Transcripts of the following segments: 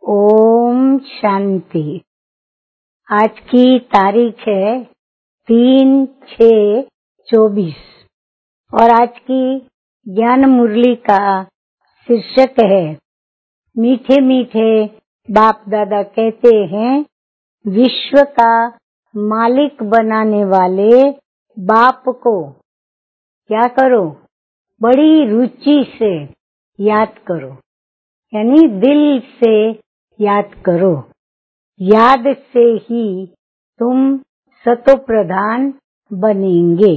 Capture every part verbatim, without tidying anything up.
ओम शांति। आज की तारीख है तीन छः चौबीस और आज की ज्ञान मुरली का शीर्षक है मीठे मीठे बाप दादा कहते हैं विश्व का मालिक बनाने वाले बाप को क्या करो, बड़ी रुचि से याद करो, यानी दिल से याद करो। याद से ही तुम सतो प्रधान बनेंगे।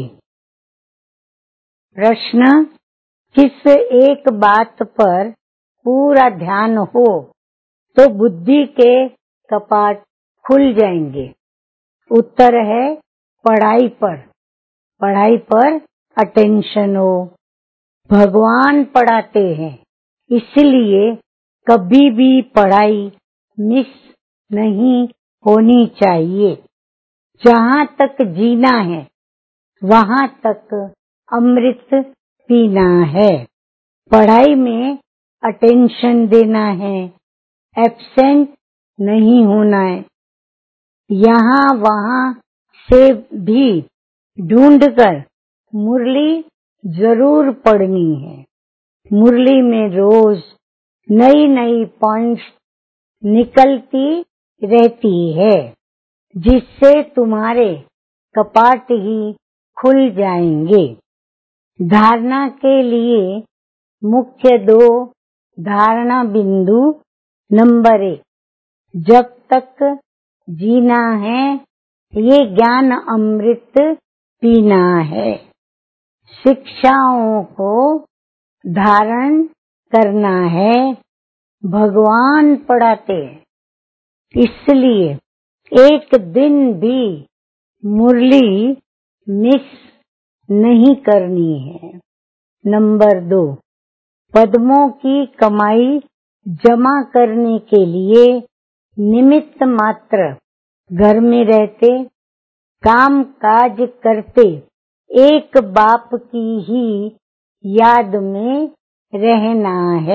प्रश्न, किस एक बात पर पूरा ध्यान हो तो बुद्धि के कपाट खुल जाएंगे? उत्तर है पढ़ाई पर। पढ़ाई पर अटेंशन हो। भगवान पढ़ाते हैं, इसलिए कभी भी पढ़ाई मिस नहीं होनी चाहिए। जहाँ तक जीना है वहाँ तक अमृत पीना है। पढ़ाई में अटेंशन देना है, एब्सेंट नहीं होना है। यहाँ वहाँ से भी ढूंढकर मुरली जरूर पढ़नी है। मुरली में रोज नई नई पॉइंट्स निकलती रहती है, जिससे तुम्हारे कपाट ही खुल जाएंगे। धारणा के लिए मुख्य दो धारणा बिंदु। नंबर एक, जब तक जीना है ये ज्ञान अमृत पीना है। शिक्षाओं को धारण करना है। भगवान पढ़ाते हैं, इसलिए एक दिन भी मुरली मिस नहीं करनी है। नंबर दो, पद्मों की कमाई जमा करने के लिए निमित्त मात्र घर में रहते, काम काज करते, एक बाप की ही याद में रहना है।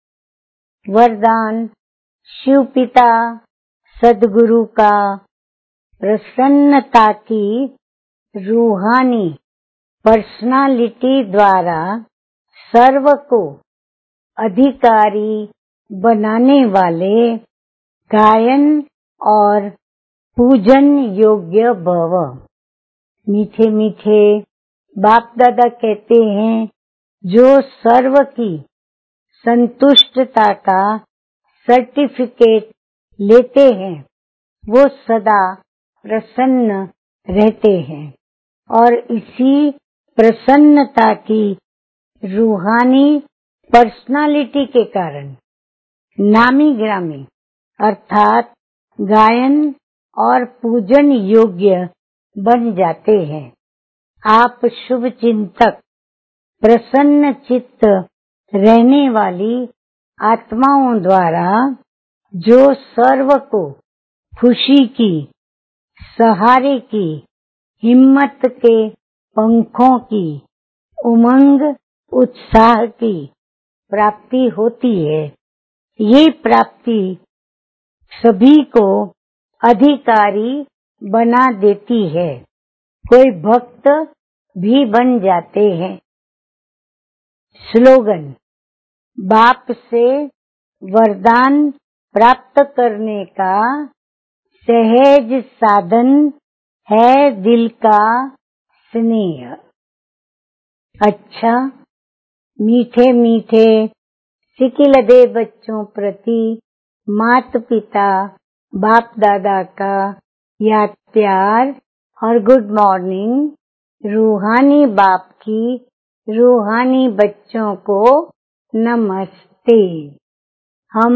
वरदान शिव पिता सद्गुरु का प्रसन्नता की रूहानी पर्सनालिटी द्वारा सर्व को अधिकारी बनाने वाले गायन और पूजन योग्य भव। मीठे मीठे बाप दादा कहते हैं जो सर्व की संतुष्टता का सर्टिफिकेट लेते हैं वो सदा प्रसन्न रहते हैं और इसी प्रसन्नता की रूहानी पर्सनालिटी के कारण नामी ग्रामी अर्थात गायन और पूजन योग्य बन जाते हैं। आप शुभ चिंतक, प्रसन्न चित्त रहने वाली आत्माओं द्वारा जो सर्व को खुशी की, सहारे की, हिम्मत के पंखों की, उमंग उत्साह की प्राप्ति होती है, ये प्राप्ति सभी को अधिकारी बना देती है। कोई भक्त भी बन जाते हैं। स्लोगन, बाप से वरदान प्राप्त करने का सहज साधन है दिल का स्नेह। अच्छा, मीठे मीठे सिकिलदे बच्चों प्रति मात पिता बाप दादा का याद प्यार और गुड मॉर्निंग। रूहानी बाप की रूहानी बच्चों को नमस्ते। हम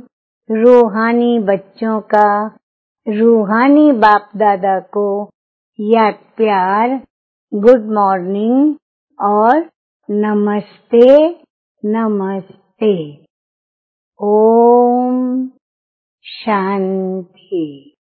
रूहानी बच्चों का रूहानी बाप दादा को याद प्यार, गुड मॉर्निंग और नमस्ते नमस्ते। ओम शांति।